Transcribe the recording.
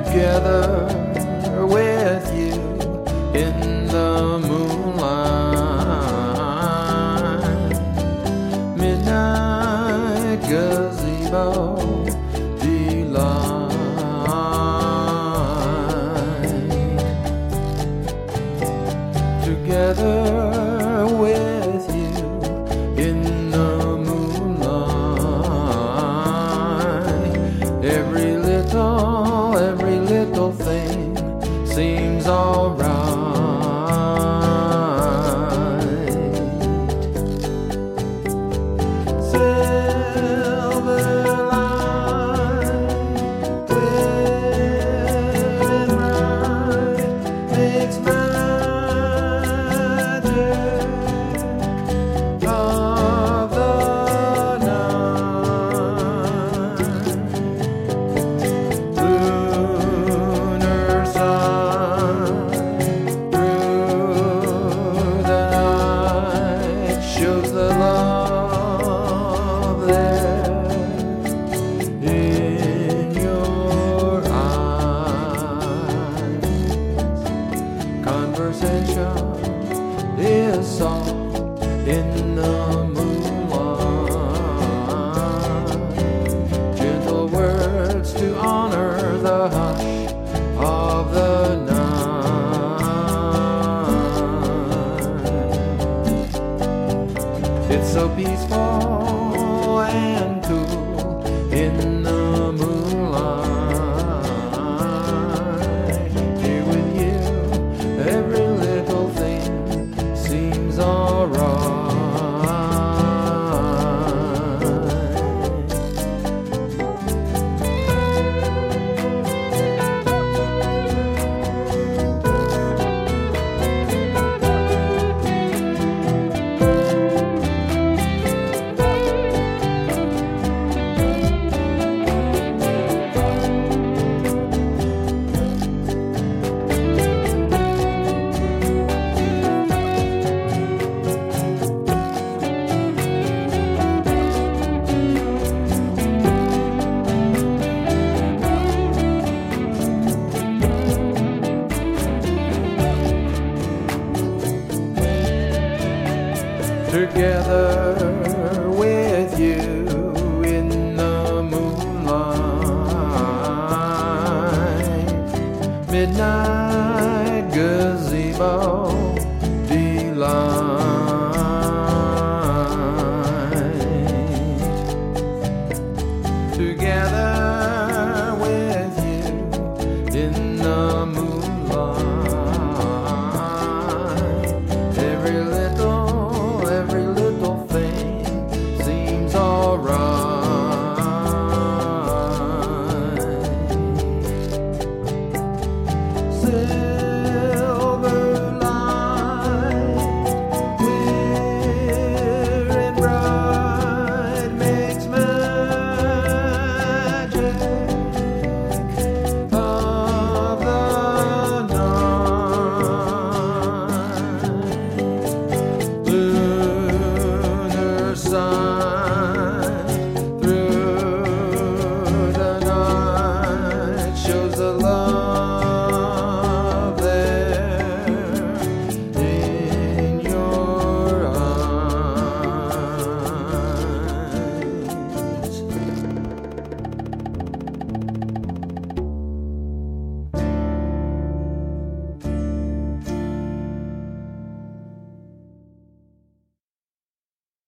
together with you in the moonlight. Midnight gazebo delight. Together with you in the moonlight. Every little thing seems alright. Silver light with bright makes magic of the night. Lunar sun through the night shows the love there in your eyes. Conversation is song in the moonlight. Gentle words to honor the hush of the night. It's so peaceful and cool in the moonlight. Here with you, every little thing seems alright. Together with you in the moonlight. Midnight gazebo delight.